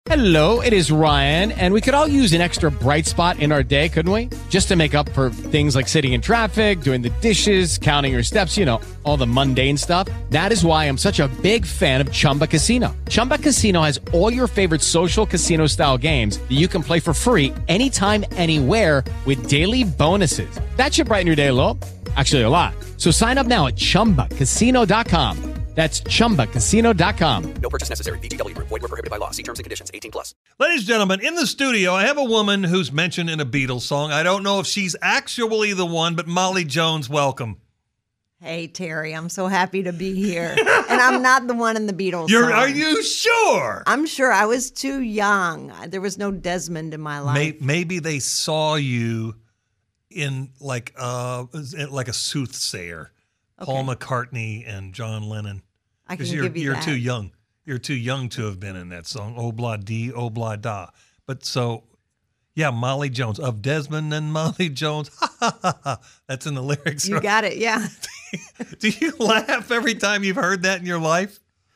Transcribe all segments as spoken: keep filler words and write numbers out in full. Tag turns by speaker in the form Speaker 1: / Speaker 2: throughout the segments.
Speaker 1: Hello, it is Ryan, and we could all use an extra bright spot in our day, couldn't we? Just to make up for things like sitting in traffic, doing the dishes, counting your steps, you know, all the mundane stuff. That is why I'm such a big fan of Chumba Casino. Chumba Casino has all your favorite social casino-style games that you can play for free anytime, anywhere with daily bonuses. That should brighten your day a little. Actually, a lot. So sign up now at chumba casino dot com. That's chumba casino dot com.
Speaker 2: No purchase necessary. V G W Group. Void where prohibited by law. See terms and conditions. eighteen plus.
Speaker 3: Ladies and gentlemen, in the studio, I have a woman who's mentioned in a Beatles song. I don't know if she's actually the one, but Molly Jones, welcome.
Speaker 4: Hey, Terry, I'm so happy to be here. And I'm not the one in the Beatles
Speaker 3: You're,
Speaker 4: song.
Speaker 3: Are you sure?
Speaker 4: I'm sure. I was too young. There was no Desmond in my life.
Speaker 3: May, maybe they saw you in like uh like a soothsayer.
Speaker 4: Okay.
Speaker 3: Paul McCartney and John Lennon.
Speaker 4: I can
Speaker 3: you're,
Speaker 4: give you
Speaker 3: You're
Speaker 4: that.
Speaker 3: too young. You're too young to have been in that song, Obla Di, Obla Da. But so, yeah, Molly Jones, of Desmond and Molly Jones. Ha, ha, ha, ha. That's in the lyrics.
Speaker 4: You
Speaker 3: right?
Speaker 4: got it, yeah.
Speaker 3: Do you laugh every time you've heard that in your life?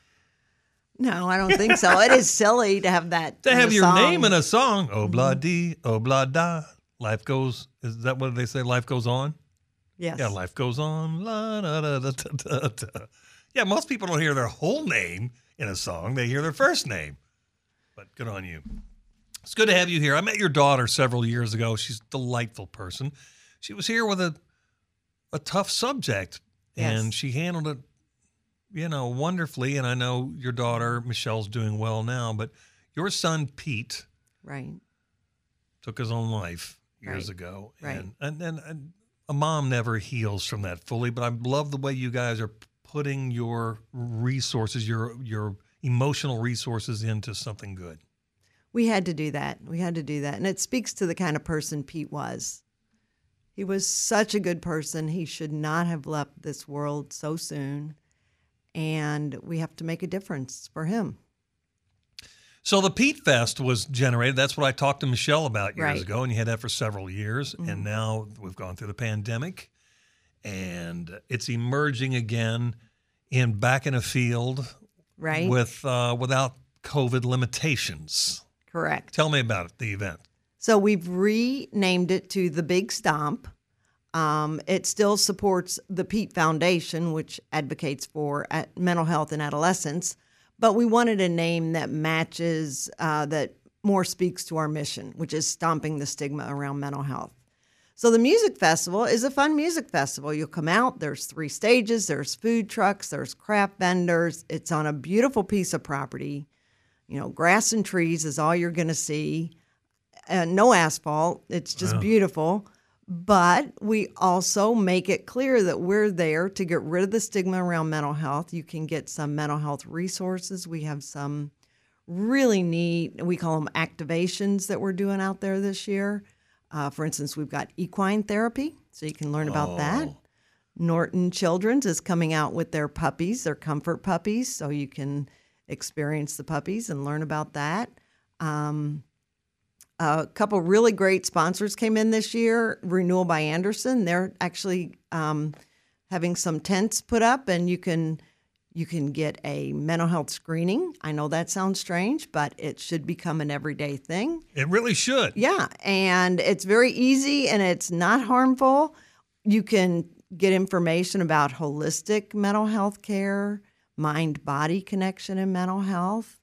Speaker 4: No, I don't think so. It is silly to have that
Speaker 3: To
Speaker 4: in
Speaker 3: have
Speaker 4: a
Speaker 3: your
Speaker 4: song.
Speaker 3: name in a song, Obla Di, Obla Da. Life goes, is that what they say? Life goes on?
Speaker 4: Yes.
Speaker 3: Yeah, life goes on. La, da, da, da, da, da, da. Yeah, most people don't hear their whole name in a song. They hear their first name. But good on you. It's good to have you here. I met your daughter several years ago. She's a delightful person. She was here with a a tough subject, and
Speaker 4: Yes.
Speaker 3: she handled it, you know, wonderfully. And I know your daughter, Michelle's doing well now, but your son, Pete,
Speaker 4: Right.
Speaker 3: took his own life years
Speaker 4: Right.
Speaker 3: ago.
Speaker 4: Right.
Speaker 3: And, and, and, and a mom never heals from that fully, but I love the way you guys are putting your resources, your your emotional resources into something good.
Speaker 4: We had to do that. We had to do that. And it speaks to the kind of person Pete was. He was such a good person. He should not have left this world so soon. And we have to make a difference for him.
Speaker 3: So the Pete Fest was generated. That's what I talked to Michelle about years
Speaker 4: Right.
Speaker 3: ago, and you had that for several years.
Speaker 4: Mm-hmm.
Speaker 3: And now we've gone through the pandemic, and it's emerging again in back in a field
Speaker 4: Right?
Speaker 3: with uh, without COVID limitations.
Speaker 4: Correct.
Speaker 3: Tell me about it, the event.
Speaker 4: So we've renamed it to the Big Stomp. Um, it still supports the Pete Foundation, which advocates for at mental health in adolescents. But we wanted a name that matches, uh, that more speaks to our mission, which is stomping the stigma around mental health. So the music festival is a fun music festival. You'll come out, there's three stages, there's food trucks, there's craft vendors. It's on a beautiful piece of property. You know, grass and trees is all you're going to see. And no asphalt. It's just
Speaker 3: Wow.
Speaker 4: beautiful. But we also make it clear that we're there to get rid of the stigma around mental health. You can get some mental health resources. We have some really neat, we call them activations that we're doing out there this year. Uh, for instance, we've got equine therapy, so you can learn about that.
Speaker 3: Oh.
Speaker 4: Norton Children's is coming out with their puppies, their comfort puppies, so you can experience the puppies and learn about that. Um, a couple really great sponsors came in this year. Renewal by Anderson, they're actually um, having some tents put up, and you can you can get a mental health screening. I know that sounds strange, but it should become an everyday thing.
Speaker 3: It really should.
Speaker 4: Yeah, and it's very easy and it's not harmful. You can get information about holistic mental health care, mind-body connection in mental health.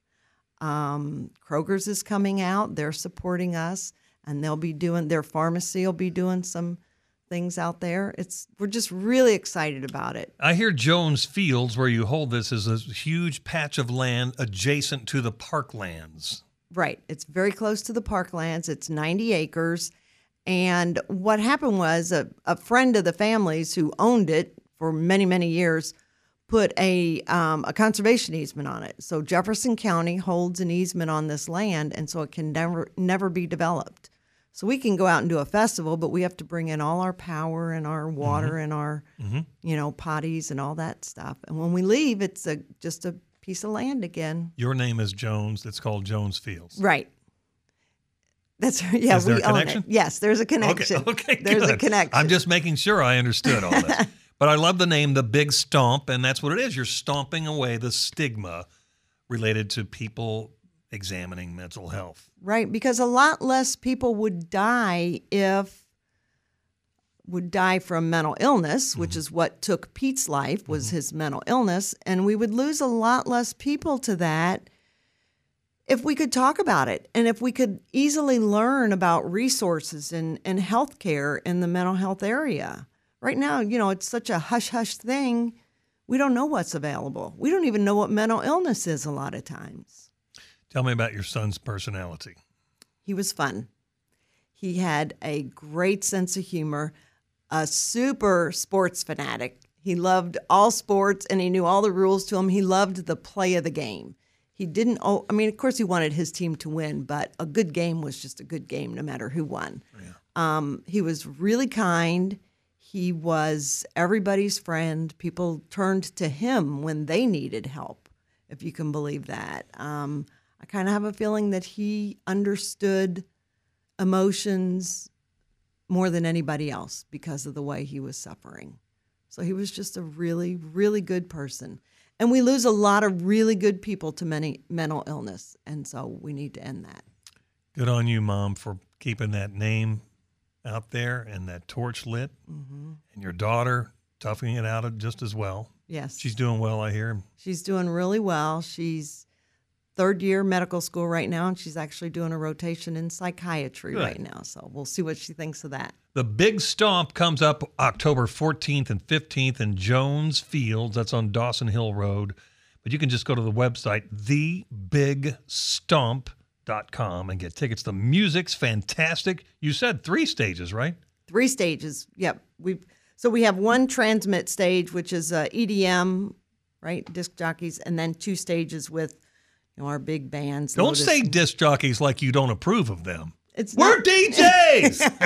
Speaker 4: Um, Kroger's is coming out. They're supporting us, and they'll be doing, their pharmacy will be doing some things out there. It's We're just really excited about it.
Speaker 3: I hear Jones Fields, where you hold this, is a huge patch of land adjacent to the parklands.
Speaker 4: Right. It's very close to the parklands. It's ninety acres. And what happened was a, a friend of the family's who owned it for many, many years put a um, a conservation easement on it. So Jefferson County holds an easement on this land, and so it can never never be developed. So we can go out and do a festival, but we have to bring in all our power and our water
Speaker 3: Mm-hmm.
Speaker 4: and our,
Speaker 3: Mm-hmm.
Speaker 4: you know, potties and all that stuff. And when we leave, it's a just a piece of land again.
Speaker 3: Your name is Jones. It's called Jones Fields.
Speaker 4: Right. That's yeah.
Speaker 3: Is there
Speaker 4: we
Speaker 3: a
Speaker 4: own
Speaker 3: connection?
Speaker 4: it. Yes, there's a connection.
Speaker 3: Okay, okay,
Speaker 4: There's
Speaker 3: good.
Speaker 4: a connection.
Speaker 3: I'm just making sure I understood all this. But I love the name, The Big Stomp, and that's what it is. You're stomping away the stigma related to people examining mental health.
Speaker 4: Right, because a lot less people would die if would die from mental illness, which mm-hmm. is what took Pete's life, was mm-hmm. his mental illness, and we would lose a lot less people to that if we could talk about it and if we could easily learn about resources and, and health care in the mental health area. Right now, you know, it's such a hush-hush thing. We don't know what's available. We don't even know what mental illness is a lot of times.
Speaker 3: Tell me about your son's personality.
Speaker 4: He was fun. He had a great sense of humor, a super sports fanatic. He loved all sports and he knew all the rules to them. He loved the play of the game. He didn't, oh, I mean, of course he wanted his team to win, but a good game was just a good game no matter who won. Yeah. Um, he was really kind. He was everybody's friend. People turned to him when they needed help, if you can believe that. Um, I kind of have a feeling that he understood emotions more than anybody else because of the way he was suffering. So he was just a really, really good person. And we lose a lot of really good people to many mental illness, and so we need to end that.
Speaker 3: Good on you, Mom, for keeping that name out there and that torch lit. Mm-hmm. And your daughter toughing it out just as well.
Speaker 4: Yes.
Speaker 3: She's doing well, I hear.
Speaker 4: She's doing really well. She's third year medical school right now, and she's actually doing a rotation in psychiatry Good. right now. So we'll see what she thinks of that.
Speaker 3: The Big Stomp comes up October fourteenth and fifteenth in Jones Fields. That's on Dawson Hill Road. But you can just go to the website, the big stomp dot com, and get tickets. The music's fantastic. You said three stages, right?
Speaker 4: Three stages, yep. We So we have one transmit stage, which is uh, E D M, right, disc jockeys, and then two stages with you know, our big bands.
Speaker 3: Don't
Speaker 4: Lotus.
Speaker 3: say disc jockeys like you don't approve of them.
Speaker 4: It's
Speaker 3: We're
Speaker 4: not-
Speaker 3: D Js!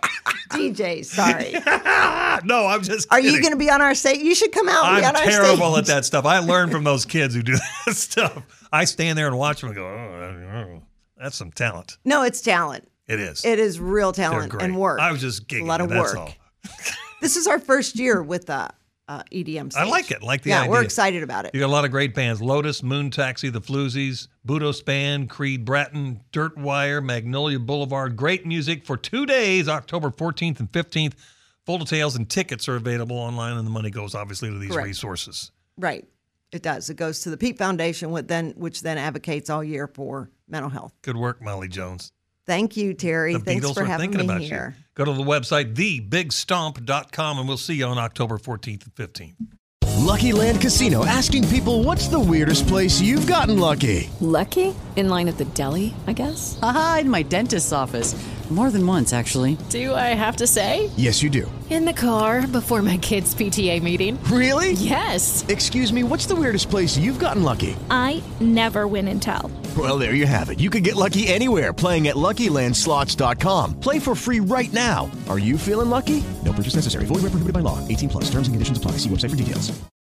Speaker 4: D Js, sorry.
Speaker 3: No, I'm just
Speaker 4: Are
Speaker 3: kidding.
Speaker 4: you going to be on our stage? You should come out and
Speaker 3: I'm
Speaker 4: be on our stage.
Speaker 3: terrible at that stuff. I learned from those kids who do that stuff. I stand there and watch them and go, oh, that's some talent.
Speaker 4: No, it's talent.
Speaker 3: It is.
Speaker 4: It is real
Speaker 3: They're
Speaker 4: talent
Speaker 3: great.
Speaker 4: and work.
Speaker 3: I was just giggling.
Speaker 4: A lot of
Speaker 3: that's
Speaker 4: work.
Speaker 3: all.
Speaker 4: This is our first year with uh, uh, E D M stage.
Speaker 3: I like it. Like the
Speaker 4: yeah,
Speaker 3: idea.
Speaker 4: we're excited about it.
Speaker 3: You got a lot of great bands. Lotus, Moon Taxi, The Floozies, Budo Span, Creed Bratton, Dirt Wire, Magnolia Boulevard. Great music for two days, October fourteenth and fifteenth. Full details and tickets are available online, and the money goes obviously to these
Speaker 4: Correct.
Speaker 3: resources.
Speaker 4: Right. It does. It goes to the Pete Foundation, which then, which then advocates all year for mental health.
Speaker 3: Good work, Molly Jones.
Speaker 4: Thank you, Terry.
Speaker 3: The
Speaker 4: Thanks
Speaker 3: Beatles
Speaker 4: for
Speaker 3: are
Speaker 4: having
Speaker 3: thinking
Speaker 4: me
Speaker 3: about
Speaker 4: here.
Speaker 3: you. Go to the website, the big stomp dot com, and we'll see you on October fourteenth and fifteenth.
Speaker 5: Lucky Land Casino, asking people, what's the weirdest place you've gotten lucky?
Speaker 6: Lucky? In line at the deli, I guess?
Speaker 7: Aha, in my dentist's office. More than once, actually.
Speaker 6: Do I have to say?
Speaker 5: Yes, you do.
Speaker 6: In the car before my kids' P T A meeting.
Speaker 5: Really?
Speaker 6: Yes.
Speaker 5: Excuse me, what's the weirdest place you've gotten lucky?
Speaker 8: I never win and tell.
Speaker 5: Well, there you have it. You can get lucky anywhere, playing at Lucky Land Slots dot com. Play for free right now. Are you feeling lucky? No purchase necessary. Void where prohibited by law. eighteen plus. Terms and conditions apply. See website for details.